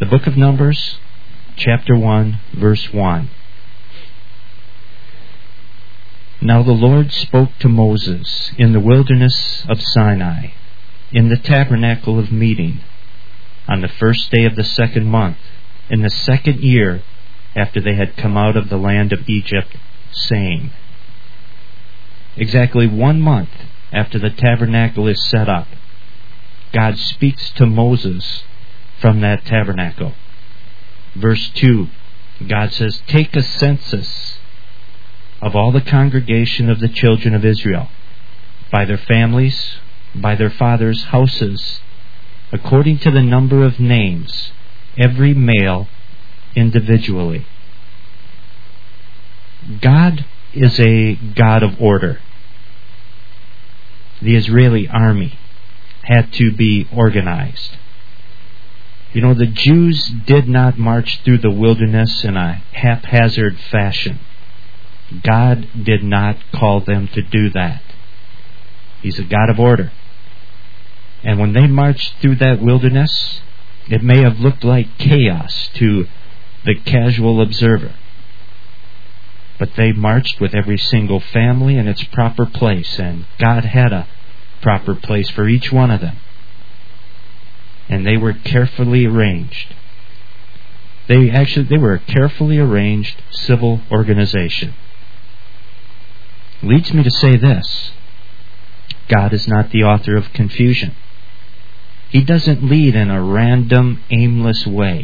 The book of Numbers, chapter 1, verse 1. Now the Lord spoke to Moses in the wilderness of Sinai, in the tabernacle of meeting, on the first day of the second month, in the second year after they had come out of the land of Egypt, saying. Exactly 1 month after the tabernacle is set up, God speaks to Moses from that tabernacle. Verse 2, God says, "Take a census of all the congregation of the children of Israel, by their families, by their fathers' houses, according to the number of names, every male individually." God is a God of order. The Israeli army had to be organized. You know, the Jews did not march through the wilderness in a haphazard fashion. God did not call them to do that. He's a God of order. And when they marched through that wilderness, it may have looked like chaos to the casual observer. But they marched with every single family in its proper place, and God had a proper place for each one of them. And they were carefully arranged. They were a carefully arranged civil organization. Leads me to say this: God is not the author of confusion. He doesn't lead in a random, aimless way.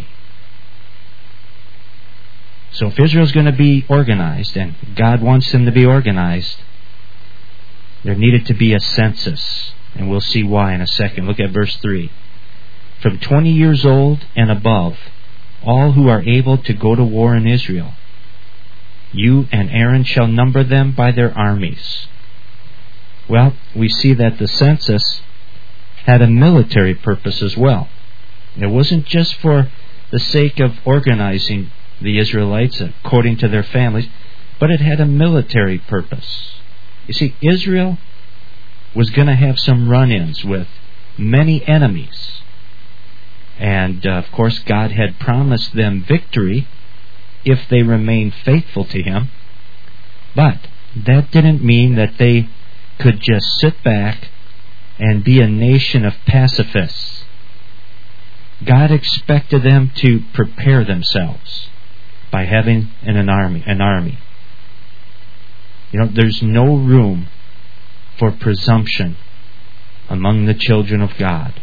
So if Israel's going to be organized, and God wants them to be organized, there needed to be a census. And we'll see why in a second. Look at verse 3. From 20 years old and above, all who are able to go to war in Israel, you and Aaron shall number them by their armies. Well, we see that the census had a military purpose as well. It wasn't just for the sake of organizing the Israelites according to their families, but it had a military purpose. You see, Israel was going to have some run-ins with many enemies. And, of course, God had promised them victory if they remained faithful to Him. But that didn't mean that they could just sit back and be a nation of pacifists. God expected them to prepare themselves by having an army. You know, there's no room for presumption among the children of God.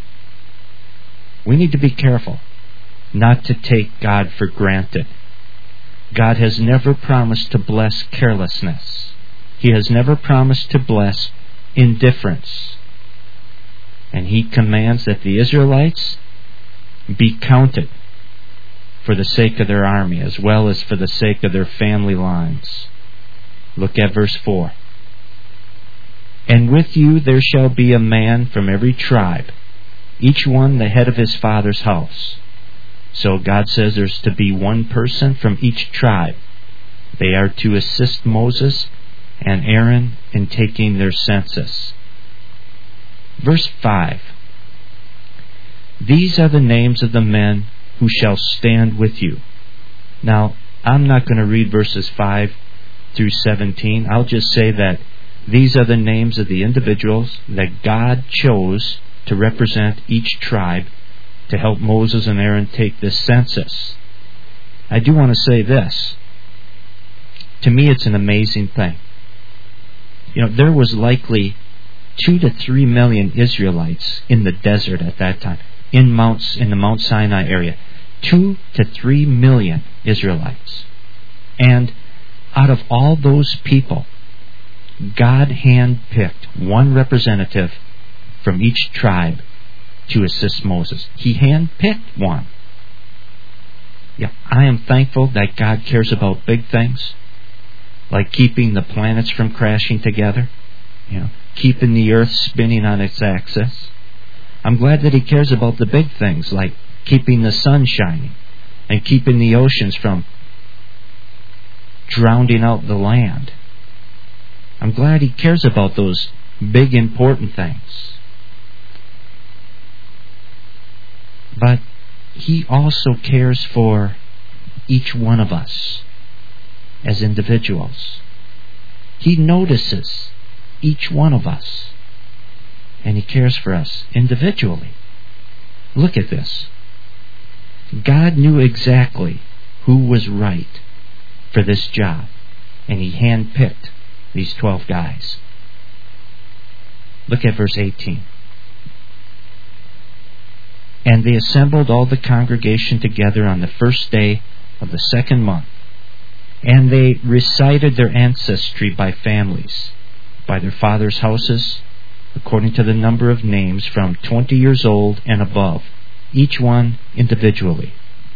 We need to be careful not to take God for granted. God has never promised to bless carelessness. He has never promised to bless indifference. And He commands that the Israelites be counted for the sake of their army, as well as for the sake of their family lines. Look at verse 4. And with you there shall be a man from every tribe, each one the head of his father's house. So God says there's to be one person from each tribe. They are to assist Moses and Aaron in taking their census. Verse 5. These are the names of the men who shall stand with you. Now, I'm not going to read verses 5 through 17. I'll just say that these are the names of the individuals that God chose to represent each tribe to help Moses and Aaron take this census. I do want to say this. To me, it's an amazing thing. You know, there was likely 2 to 3 million Israelites in the desert at that time, in the Mount Sinai area. 2 to 3 million Israelites. And out of all those people, God handpicked one representative from each tribe to assist Moses. He handpicked one. Yeah, I am thankful that God cares about big things, like keeping the planets from crashing together, keeping the earth spinning on its axis. I'm glad that He cares about the big things, like keeping the sun shining and keeping the oceans from drowning out the land. I'm glad He cares about those big important things. But He also cares for each one of us as individuals. He notices each one of us, and He cares for us individually. Look at this. God knew exactly who was right for this job, and He handpicked these 12 guys. Look at verse 18. And they assembled all the congregation together on the first day of the second month, and they recited their ancestry by families, by their fathers' houses, according to the number of names from 20 years old and above, each one individually.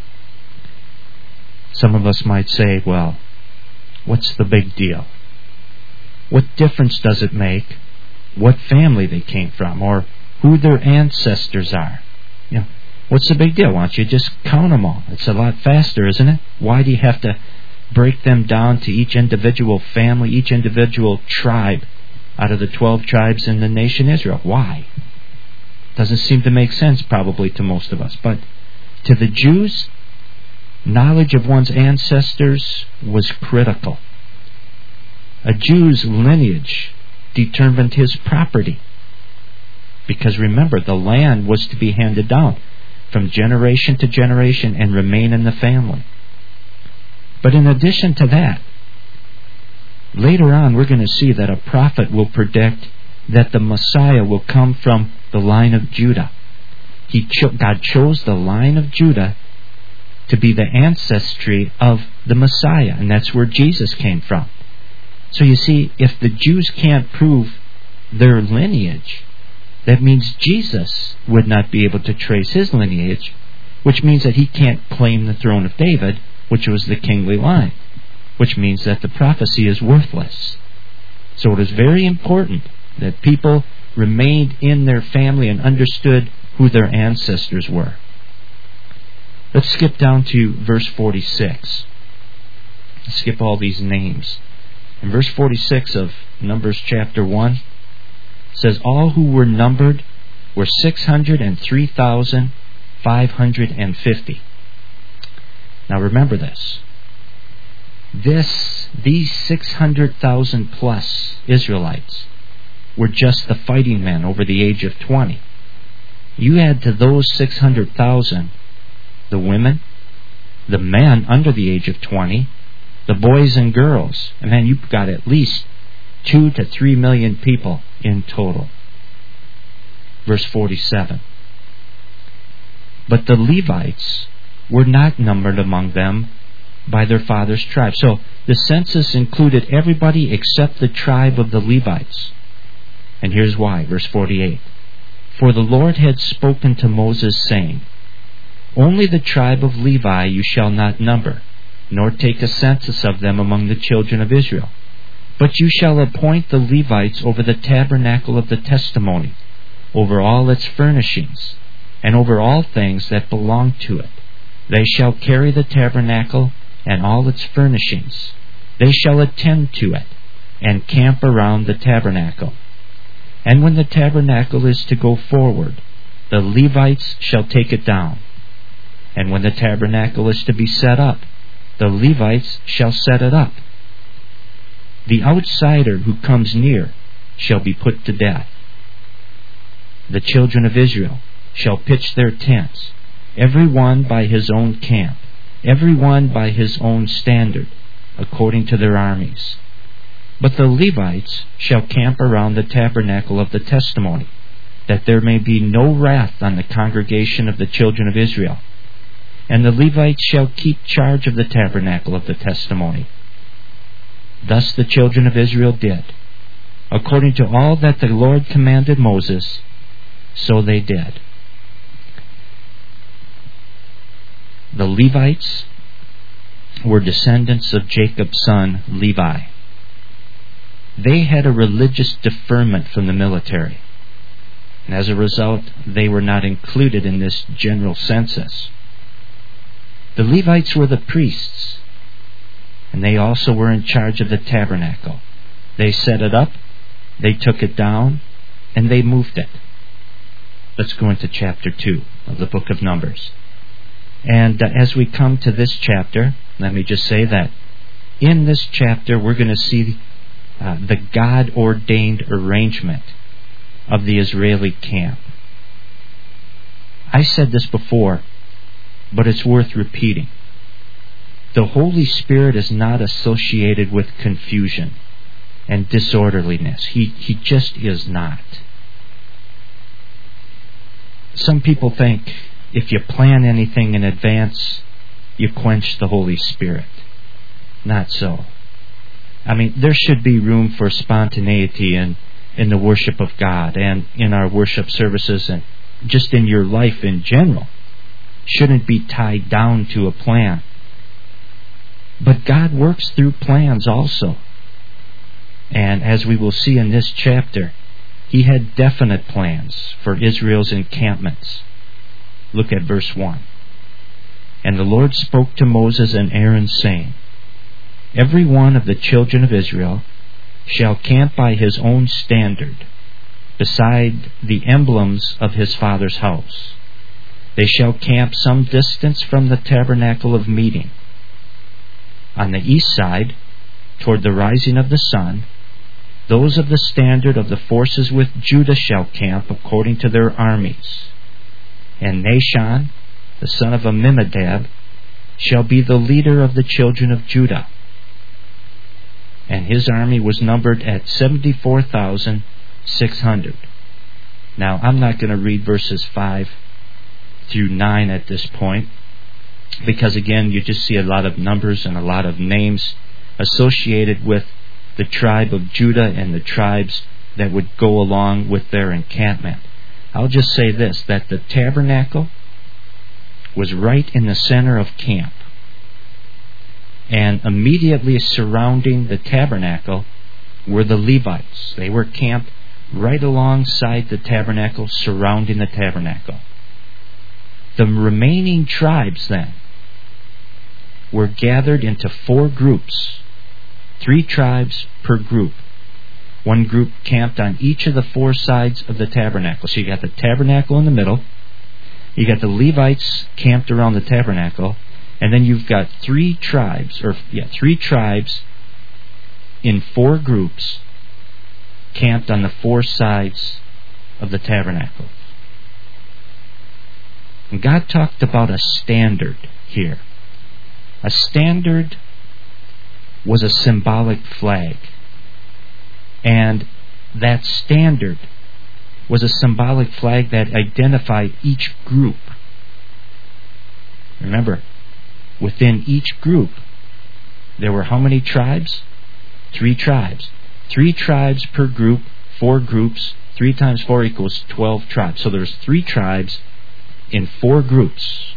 Some of us might say, well, what's the big deal? What difference does it make what family they came from or who their ancestors are? You know, what's the big deal? Why don't you just count them all? It's a lot faster, isn't it? Why do you have to break them down to each individual family, each individual tribe out of the 12 tribes in the nation Israel? Why? Doesn't seem to make sense probably to most of us. But to the Jews, knowledge of one's ancestors was critical. A Jew's lineage determined his property. Because remember, the land was to be handed down from generation to generation and remain in the family. But in addition to that, later on we're going to see that a prophet will predict that the Messiah will come from the line of Judah. God chose the line of Judah to be the ancestry of the Messiah, and that's where Jesus came from. So you see, if the Jews can't prove their lineage, that means Jesus would not be able to trace his lineage, which means that he can't claim the throne of David, which was the kingly line, which means that the prophecy is worthless. So it is very important that people remained in their family and understood who their ancestors were. Let's skip down to verse 46. Skip all these names. In verse 46 of Numbers chapter 1, says, all who were numbered were 603,550. Now remember this. These 600,000 plus Israelites were just the fighting men over the age of 20. You add to those 600,000 the women, the men under the age of 20, the boys and girls, and then you've got at least 2 to 3 million people in total. Verse 47. But the Levites were not numbered among them by their fathers' tribe. So the census included everybody except the tribe of the Levites. And here's why, verse 48. For the Lord had spoken to Moses, saying, only the tribe of Levi you shall not number, nor take a census of them among the children of Israel. But you shall appoint the Levites over the tabernacle of the testimony, over all its furnishings, and over all things that belong to it. They shall carry the tabernacle and all its furnishings. They shall attend to it, and camp around the tabernacle. And when the tabernacle is to go forward, the Levites shall take it down. And when the tabernacle is to be set up, the Levites shall set it up. The outsider who comes near shall be put to death. The children of Israel shall pitch their tents, every one by his own camp, every one by his own standard, according to their armies. But the Levites shall camp around the tabernacle of the testimony, that there may be no wrath on the congregation of the children of Israel. And the Levites shall keep charge of the tabernacle of the testimony. Thus the children of Israel did. According to all that the Lord commanded Moses, so they did. The Levites were descendants of Jacob's son Levi. They had a religious deferment from the military, and as a result, they were not included in this general census. The Levites were the priests, and they also were in charge of the tabernacle. They set it up, they took it down, and they moved it. Let's go into chapter 2 of the book of Numbers. And as we come to this chapter, let me just say that in this chapter we're going to see the God-ordained arrangement of the Israeli camp. I said this before, but it's worth repeating. The Holy Spirit is not associated with confusion and disorderliness. He just is not. Some people think if you plan anything in advance, you quench the Holy Spirit. Not so. I mean, there should be room for spontaneity in the worship of God and in our worship services and just in your life in general. Shouldn't be tied down to a plan. But God works through plans also. And as we will see in this chapter, He had definite plans for Israel's encampments. Look at verse 1. And the Lord spoke to Moses and Aaron, saying, Every one of the children of Israel shall camp by his own standard, beside the emblems of his father's house. They shall camp some distance from the tabernacle of meeting. On the east side, toward the rising of the sun, those of the standard of the forces with Judah shall camp according to their armies. And Nahshon, the son of Amminadab, shall be the leader of the children of Judah. And his army was numbered at 74,600. Now, I'm not going to read verses 5 through 9 at this point, because again, you just see a lot of numbers and a lot of names associated with the tribe of Judah and the tribes that would go along with their encampment. I'll just say this, that the tabernacle was right in the center of camp. And immediately surrounding the tabernacle were the Levites. They were camped right alongside the tabernacle, surrounding the tabernacle. The remaining tribes then were gathered into 4 groups, 3 tribes per group. One group camped on each of the 4 sides of the tabernacle. So you got the tabernacle in the middle, you got the Levites camped around the tabernacle, and then you've got 3 tribes in 4 groups camped on the 4 sides of the tabernacle. And God talked about a standard here. A standard was a symbolic flag. And that standard was a symbolic flag that identified each group. Remember, within each group, there were how many tribes? 3 tribes. 3 tribes per group, 4 groups. 3 times 4 equals 12 tribes. So there's 3 tribes in 4 groups.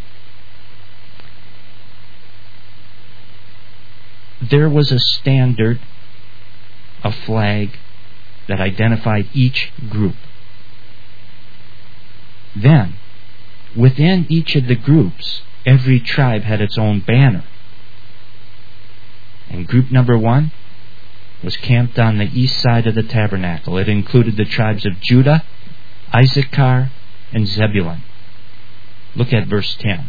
There was a standard, a flag, that identified each group. Then, within each of the groups, every tribe had its own banner. And group number 1 was camped on the east side of the tabernacle. It included the tribes of Judah, Issachar, and Zebulun. Look at verse 10.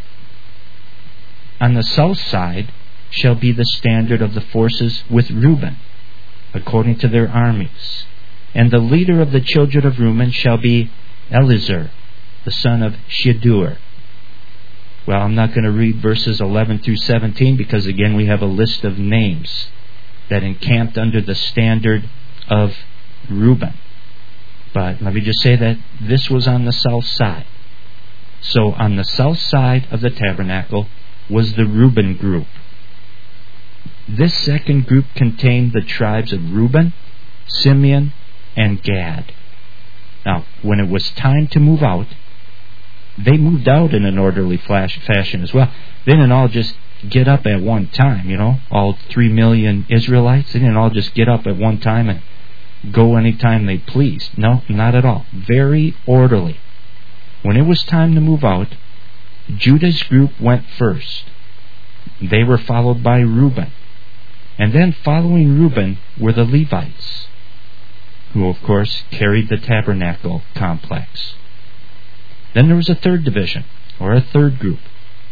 On the south side shall be the standard of the forces with Reuben, according to their armies. And the leader of the children of Reuben shall be Elizur, the son of Shedeur. Well, I'm not going to read verses 11 through 17 because, again, we have a list of names that encamped under the standard of Reuben. But let me just say that this was on the south side. So on the south side of the tabernacle was the Reuben group. This second group contained the tribes of Reuben, Simeon, and Gad. Now, when it was time to move out, they moved out in an orderly fashion as well. They didn't all just get up at one time, all 3 million Israelites. They didn't all just get up at one time and go anytime they pleased. No, not at all. Very orderly. When it was time to move out, Judah's group went first. They were followed by Reuben. And then following Reuben were the Levites, who of course carried the tabernacle complex. Then there was a third division, or a third group,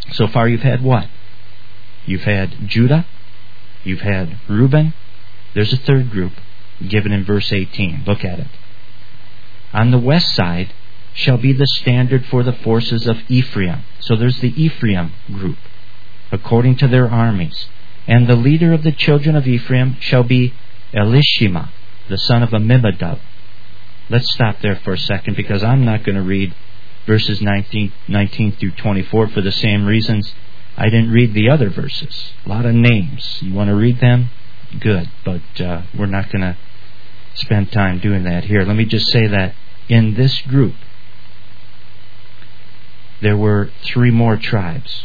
So far you've had what? You've had Judah, you've had Reuben. There's a third group given in verse 18. Look at it. On the west side shall be the standard for the forces of Ephraim. So there's the Ephraim group, according to their armies. And the leader of the children of Ephraim shall be Elishama, the son of Amminadab. Let's stop there for a second, because I'm not going to read verses 19 through 24 for the same reasons I didn't read the other verses. A lot of names. You want to read them? Good. But we're not going to spend time doing that here. Let me just say that in this group, there were 3 more tribes.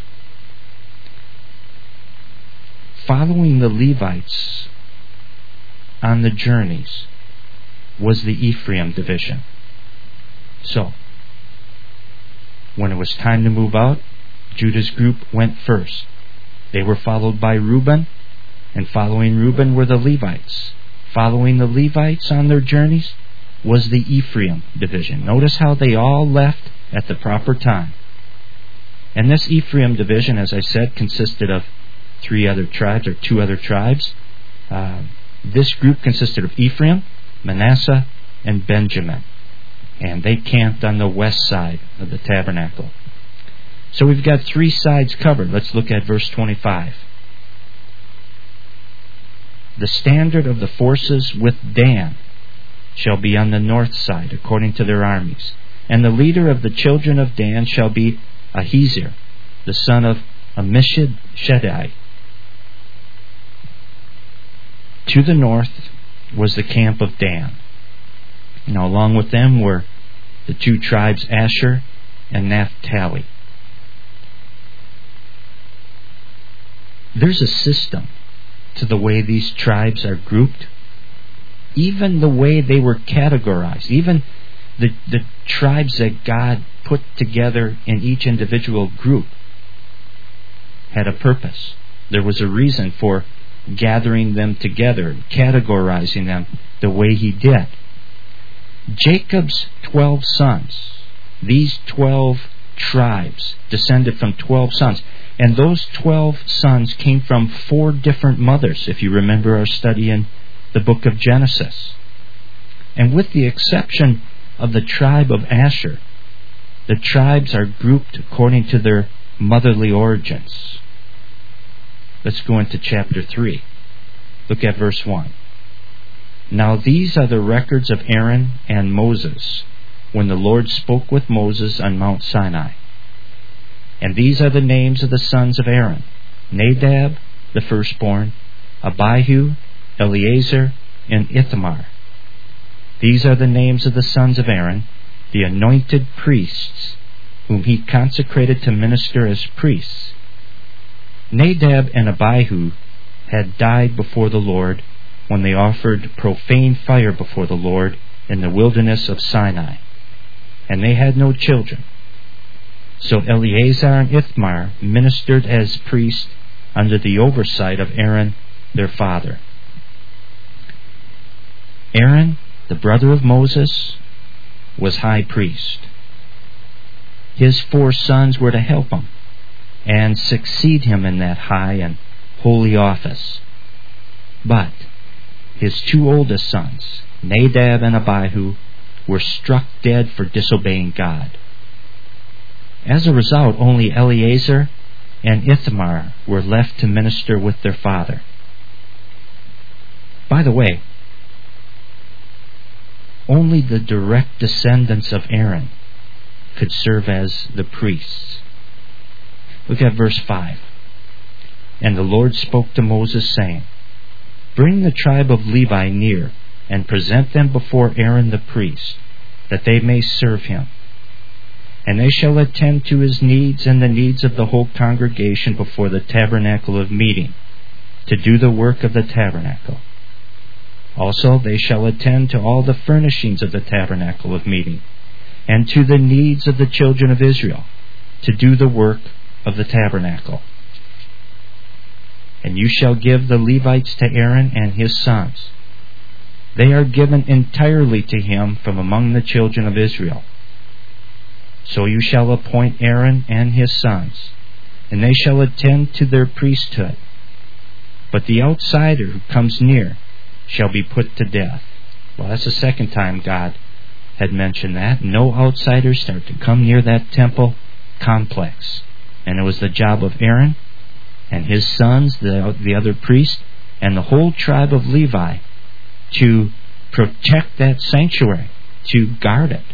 Following the Levites on the journeys was the Ephraim division. So, when it was time to move out, Judah's group went first. They were followed by Reuben, and following Reuben were the Levites. Following the Levites on their journeys was the Ephraim division. Notice how they all left at the proper time. And this Ephraim division, as I said, consisted of 2 other tribes. This group consisted of Ephraim, Manasseh, and Benjamin. And they camped on the west side of the tabernacle. So we've got 3 sides covered. Let's look at verse 25. The standard of the forces with Dan shall be on the north side, according to their armies. And the leader of the children of Dan shall be Ahiezer, the son of Ammishaddai. To the north was the camp of Dan. Now along with them were the 2 tribes Asher and Naphtali. There's a system to the way these tribes are grouped. Even the way they were categorized, even the tribes that God put together in each individual group had a purpose. There was a reason for gathering them together, categorizing them the way He did. Jacob's 12 sons, these 12 tribes descended from 12 sons. And those 12 sons came from 4 different mothers, if you remember our study in the book of Genesis. And with the exception of the tribe of Asher, the tribes are grouped according to their motherly origins. Let's go into chapter 3. Look at verse 1. Now these are the records of Aaron and Moses, when the Lord spoke with Moses on Mount Sinai. And these are the names of the sons of Aaron: Nadab, the firstborn, Abihu, Eleazar, and Ithamar. These are the names of the sons of Aaron, the anointed priests, whom he consecrated to minister as priests. Nadab and Abihu had died before the Lord when they offered profane fire before the Lord in the wilderness of Sinai, and they had no children. So Eleazar and Ithamar ministered as priests under the oversight of Aaron, their father. Aaron, the brother of Moses, was high priest. His 4 sons were to help him and succeed him in that high and holy office. But his 2 oldest sons, Nadab and Abihu, were struck dead for disobeying God. As a result, only Eleazar and Ithamar were left to minister with their father. By the way, only the direct descendants of Aaron could serve as the priests. Look at verse 5. And the Lord spoke to Moses, saying, Bring the tribe of Levi near, and present them before Aaron the priest, that they may serve him. And they shall attend to his needs and the needs of the whole congregation before the tabernacle of meeting, to do the work of the tabernacle. Also they shall attend to all the furnishings of the tabernacle of meeting, and to the needs of the children of Israel, to do the work of the tabernacle. And you shall give the Levites to Aaron and his sons. They are given entirely to him from among the children of Israel. So you shall appoint Aaron and his sons, and they shall attend to their priesthood. But the outsider who comes near shall be put to death. Well, that's the second time God had mentioned that. No outsiders are to come near that temple complex. And it was the job of Aaron and his sons, the other priests, and the whole tribe of Levi to protect that sanctuary, to guard it.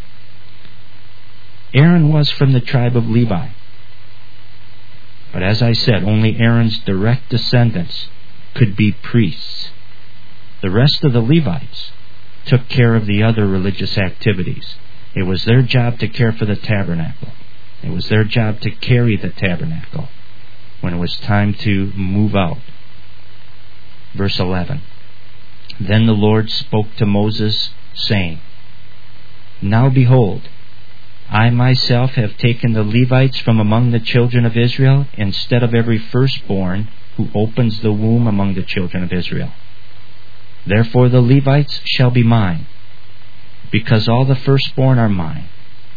Aaron was from the tribe of Levi. But as I said, only Aaron's direct descendants could be priests. The rest of the Levites took care of the other religious activities. It was their job to care for the tabernacle. It was their job to carry the tabernacle when it was time to move out. Verse 11. Then the Lord spoke to Moses, saying, Now behold, I myself have taken the Levites from among the children of Israel, instead of every firstborn who opens the womb among the children of Israel. Therefore the Levites shall be mine, because all the firstborn are mine.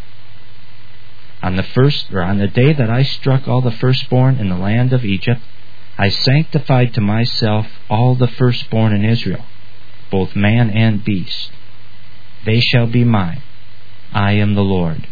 On the day that I struck all the firstborn in the land of Egypt, I sanctified to myself all the firstborn in Israel, both man and beast. They shall be mine. I am the Lord.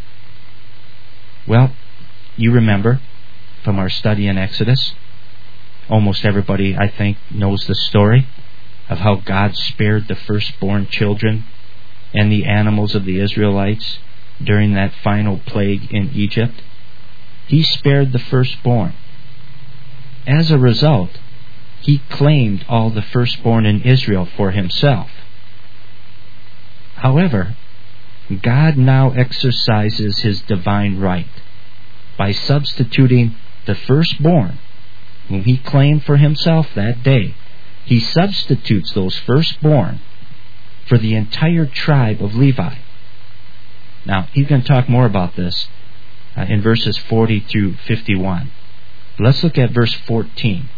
Well, you remember from our study in Exodus, almost everybody, I think, knows the story of how God spared the firstborn children and the animals of the Israelites during that final plague in Egypt. He spared the firstborn. As a result, He claimed all the firstborn in Israel for Himself. However, God now exercises His divine right by substituting the firstborn, whom He claimed for Himself that day. He substitutes those firstborn for the entire tribe of Levi. Now, He's going to talk more about this in verses 40 through 51. Let's look at verse 14.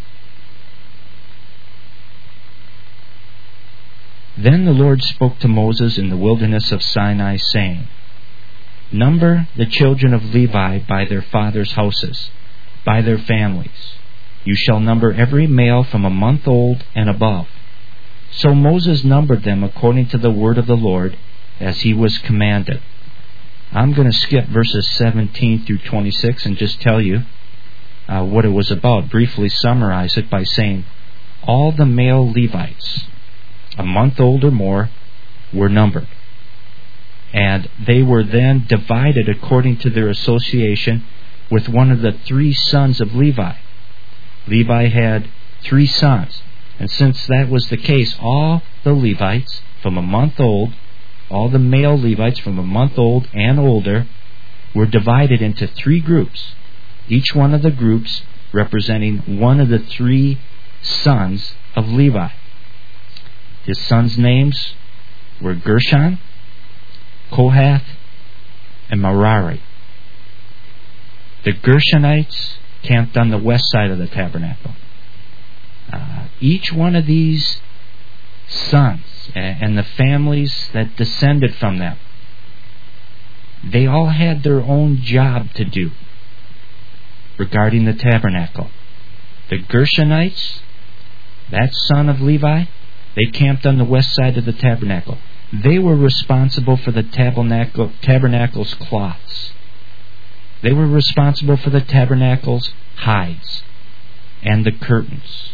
Then the Lord spoke to Moses in the wilderness of Sinai, saying, Number the children of Levi by their fathers' houses, by their families. You shall number every male from a month old and above. So Moses numbered them according to the word of the Lord, as he was commanded. I'm going to skip verses 17 through 26 and just tell you what it was about. Briefly summarize it by saying, all the male Levites, a month old or more, were numbered. And they were then divided according to their association with one of the three sons of Levi. Levi had 3 sons. And since that was the case, all the Levites from a month old, all the male Levites from a month old and older, were divided into 3 groups. Each one of the groups representing one of the 3 sons of Levi. His sons' names were Gershon, Kohath, and Merari. The Gershonites camped on the west side of the tabernacle. Each one of these sons and the families that descended from them, they all had their own job to do regarding the tabernacle. The Gershonites, that son of Levi, they camped on the west side of the tabernacle. They were responsible for the tabernacle's cloths. They were responsible for the tabernacle's hides and the curtains.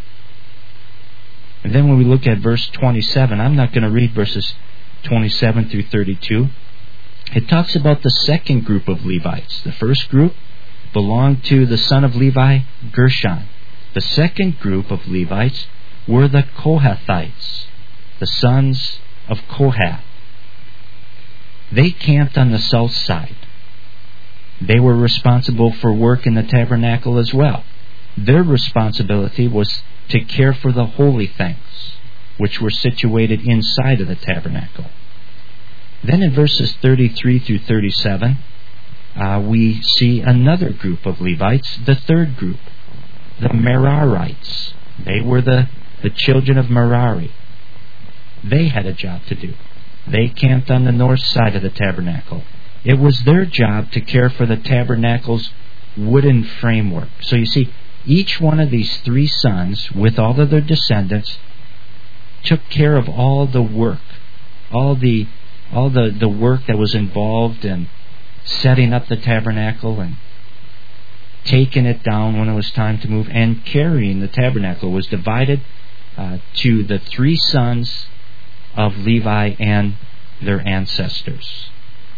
And then when we look at verse 27, I'm not going to read verses 27 through 32. It talks about the second group of Levites. The first group belonged to the son of Levi, Gershon. The second group of Levites were the Kohathites, the sons of Kohath. They camped on the south side. They were responsible for work in the tabernacle as well. Their responsibility was to care for the holy things, which were situated inside of the tabernacle. Then in verses 33 through 37, we see another group of Levites, the third group, the Merarites. They were the children of Merari. They had a job to do. They camped on the north side of the tabernacle. It was their job to care for the tabernacle's wooden framework. So you see, each one of these three sons, with all of their descendants, took care of all the work, all the work that was involved in setting up the tabernacle and taking it down when it was time to move, and carrying the tabernacle was divided to the three sons of Levi and their ancestors.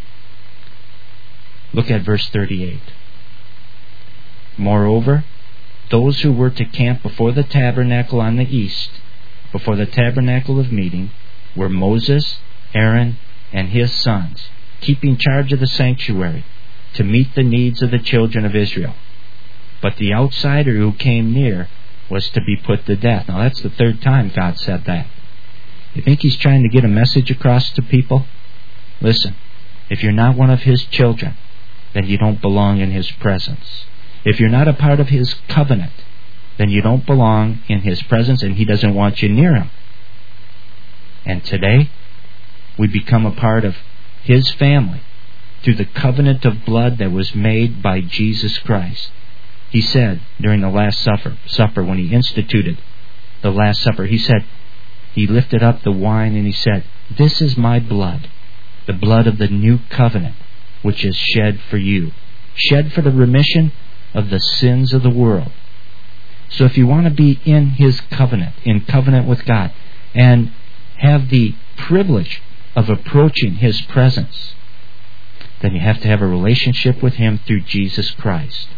Look at verse 38. Moreover, those who were to camp before the tabernacle on the east, before the tabernacle of meeting, were Moses, Aaron, and his sons, keeping charge of the sanctuary to meet the needs of the children of Israel. But the outsider who came near was to be put to death. Now that's the third time God said that. You think He's trying to get a message across to people? Listen, if you're not one of His children, then you don't belong in His presence. If you're not a part of His covenant, then you don't belong in His presence, and He doesn't want you near Him. And today, we become a part of His family through the covenant of blood that was made by Jesus Christ. He said during the Last Supper, when He instituted the Last Supper, He said, He lifted up the wine and He said, "This is my blood, the blood of the new covenant, which is shed for you, shed for the remission of the sins of the world." So if you want to be in His covenant, in covenant with God, and have the privilege of approaching His presence, then you have to have a relationship with Him through Jesus Christ.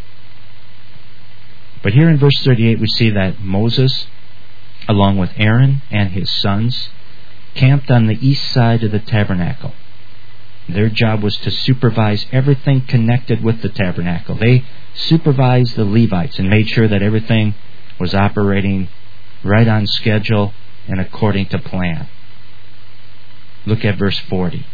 But here in verse 38 we see that Moses, along with Aaron and his sons, camped on the east side of the tabernacle. Their job was to supervise everything connected with the tabernacle. They supervised the Levites and made sure that everything was operating right on schedule and according to plan. Look at verse 40.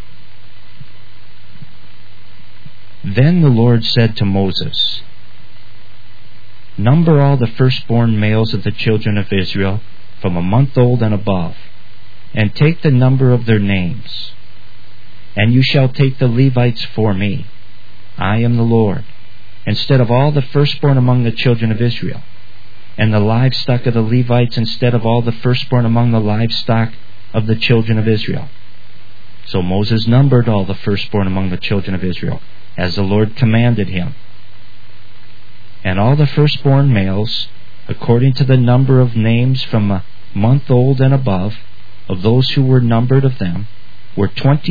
Then the Lord said to Moses, "Number all the firstborn males of the children of Israel from a month old and above, and take the number of their names. And you shall take the Levites for me. I am the Lord, instead of all the firstborn among the children of Israel, and the livestock of the Levites instead of all the firstborn among the livestock of the children of Israel." So Moses numbered all the firstborn among the children of Israel, as the Lord commanded him. And all the firstborn males, according to the number of names from a month old and above, of those who were numbered of them, were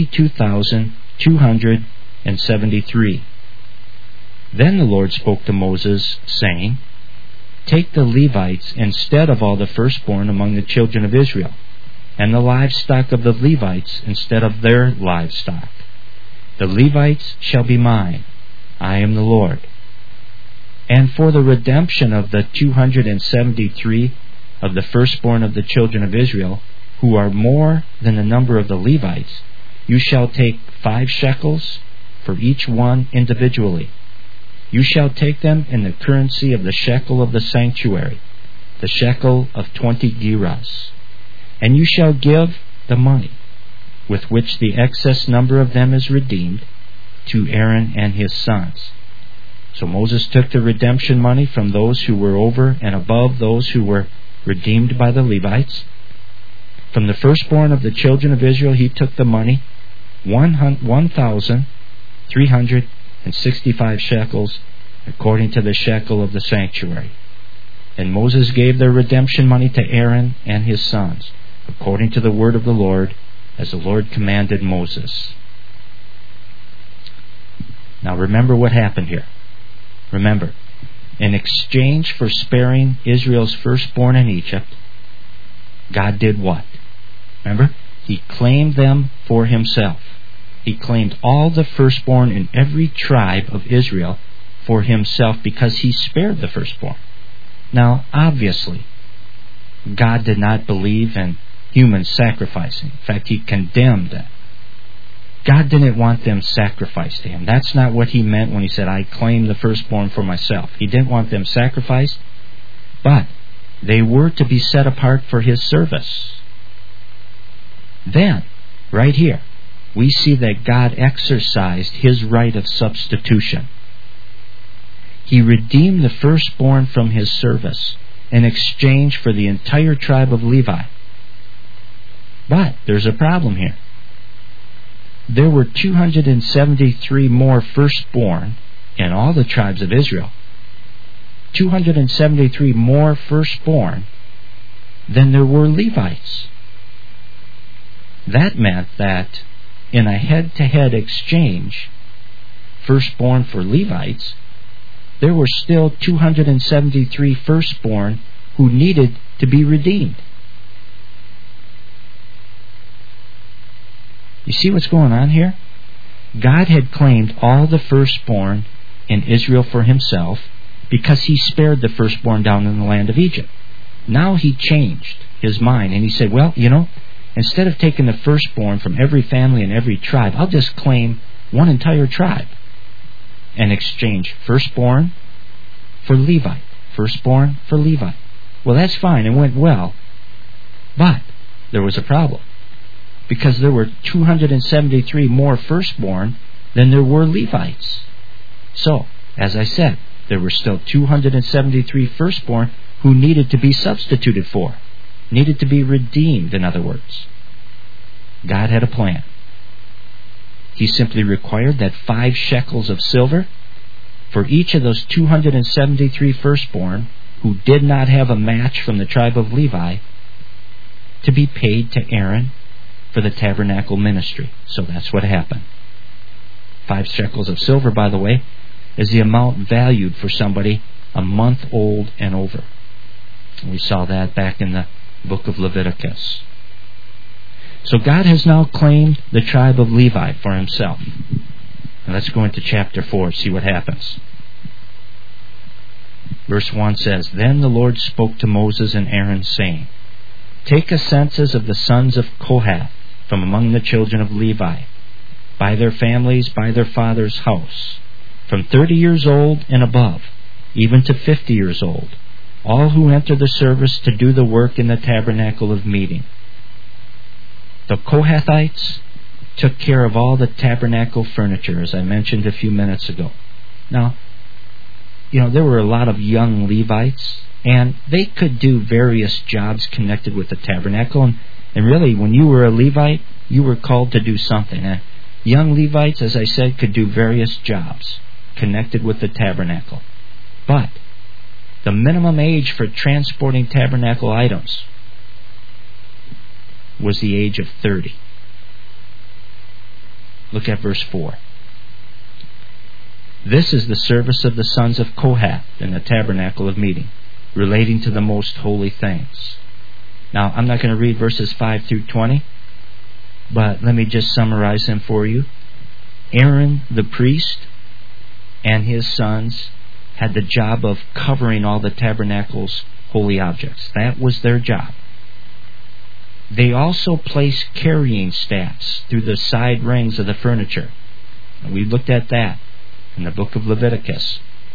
22,273. Then the Lord spoke to Moses, saying, "Take the Levites instead of all the firstborn among the children of Israel, and the livestock of the Levites instead of their livestock. The Levites shall be mine. I am the Lord. And for the redemption of the 273 of the firstborn of the children of Israel, who are more than the number of the Levites, you shall take 5 shekels for each one individually. You shall take them in the currency of the shekel of the sanctuary, the shekel of 20 gerahs. And you shall give the money, with which the excess number of them is redeemed, to Aaron and his sons." So Moses took the redemption money from those who were over and above those who were redeemed by the Levites. From the firstborn of the children of Israel he took the money, 1,365 shekels, according to the shekel of the sanctuary. And Moses gave their redemption money to Aaron and his sons, according to the word of the Lord, as the Lord commanded Moses. Now remember what happened here. Remember, in exchange for sparing Israel's firstborn in Egypt, God did what? Remember? He claimed them for Himself. He claimed all the firstborn in every tribe of Israel for Himself because He spared the firstborn. Now, obviously, God did not believe in human sacrificing. In fact, He condemned that. God didn't want them sacrificed to Him. That's not what He meant when He said, "I claim the firstborn for myself." He didn't want them sacrificed, but they were to be set apart for His service. Then, right here, we see that God exercised His right of substitution. He redeemed the firstborn from his service in exchange for the entire tribe of Levi. But there's a problem here. There were 273 more firstborn in all the tribes of Israel. 273 more firstborn than there were Levites. That meant that in a head-to-head exchange, firstborn for Levites, there were still 273 firstborn who needed to be redeemed. You see what's going on here? God had claimed all the firstborn in Israel for himself because he spared the firstborn down in the land of Egypt. Now he changed his mind and he said, well, instead of taking the firstborn from every family and every tribe, I'll just claim one entire tribe and exchange firstborn for Levi. Firstborn for Levi. Well, that's fine. It went well. But there was a problem. Because there were 273 more firstborn than there were Levites. So, as I said, there were still 273 firstborn who needed to be substituted for. Needed to be redeemed, in other words. God had a plan. He simply required that 5 shekels of silver for each of those 273 firstborn who did not have a match from the tribe of Levi to be paid to Aaron for the tabernacle ministry. So that's what happened. 5 shekels of silver, by the way, is the amount valued for somebody a month old and over. We saw that back in the book of Leviticus. So God has now claimed the tribe of Levi for himself. Now let's go into chapter 4, see what happens. Verse 1 says, Then the Lord spoke to Moses and Aaron, saying, Take a census of the sons of Kohath from among the children of Levi, by their families, by their father's house, from 30 years old and above, even to 50 years old, all who enter the service to do the work in the tabernacle of meeting. The Kohathites took care of all the tabernacle furniture, as I mentioned a few minutes ago. Now, there were a lot of young Levites, and they could do various jobs connected with the tabernacle. And really, when you were a Levite, you were called to do something. And young Levites, as I said, could do various jobs connected with the tabernacle. But the minimum age for transporting tabernacle items was the age of 30. Look at verse 4. This is the service of the sons of Kohath in the tabernacle of meeting, relating to the most holy things. Now, I'm not going to read verses 5 through 20, but let me just summarize them for you. Aaron the priest and his sons had the job of covering all the tabernacle's holy objects. That was their job. They also placed carrying staffs through the side rings of the furniture. We looked at that in the book of Leviticus.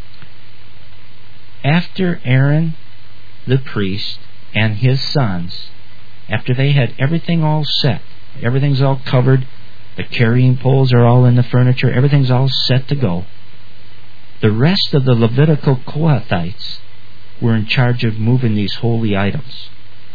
After Aaron the priest and his sons, after they had everything all set, everything's all covered, the carrying poles are all in the furniture, everything's all set to go, the rest of the Levitical Kohathites were in charge of moving these holy items.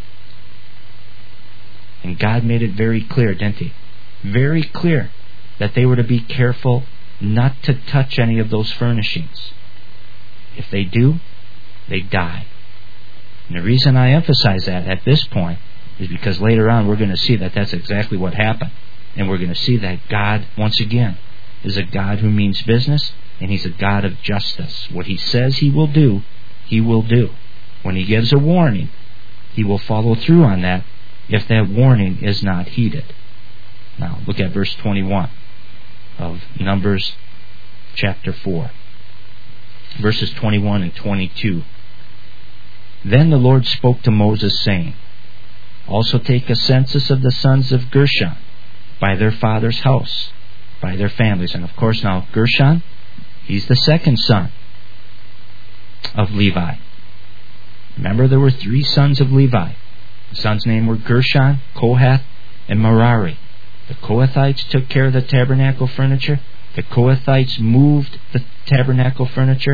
And God made it very clear, didn't He? Very clear that they were to be careful not to touch any of those furnishings. If they do, they die. And the reason I emphasize that at this point is because later on we're going to see that that's exactly what happened. And we're going to see that God, once again, is a God who means business, and He's a God of justice. What He says He will do, He will do. When He gives a warning, He will follow through on that if that warning is not heeded. Now, look at verse 21 of Numbers chapter 4. Verses 21 and 22. Then the Lord spoke to Moses, saying, Also take a census of the sons of Gershon, by their father's house, by their families. And of course now, Gershon, he's the second son of Levi. Remember, there were 3 sons of Levi. The sons' names were Gershon, Kohath, and Merari. The Kohathites took care of the tabernacle furniture. The Kohathites moved the tabernacle furniture.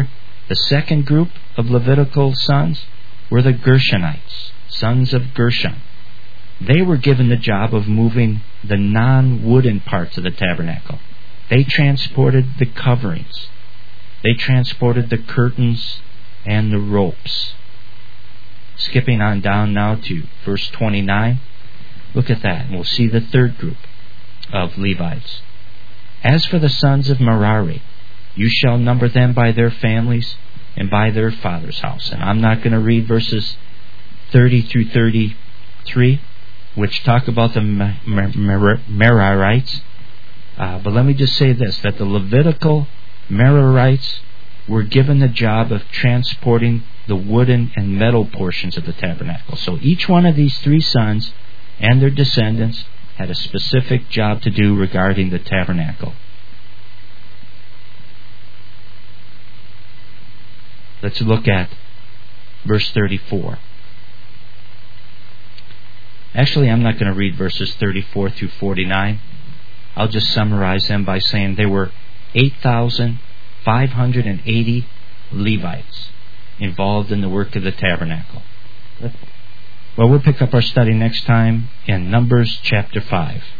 The second group of Levitical sons were the Gershonites, sons of Gershon. They were given the job of moving the non-wooden parts of the tabernacle. They transported the coverings. They transported the curtains and the ropes. Skipping on down now to verse 29. Look at that, and we'll see the third group of Levites. As for the sons of Merari, you shall number them by their families and by their father's house. And I'm not going to read verses 30 through 33, which talk about the Merarites. But let me just say this, that the Levitical Merarites were given the job of transporting the wooden and metal portions of the tabernacle. So each one of these three sons and their descendants had a specific job to do regarding the tabernacle. Let's look at verse 34. Actually, I'm not going to read verses 34 through 49. I'll just summarize them by saying there were 8,580 Levites involved in the work of the tabernacle. Well, we'll pick up our study next time in Numbers chapter 5.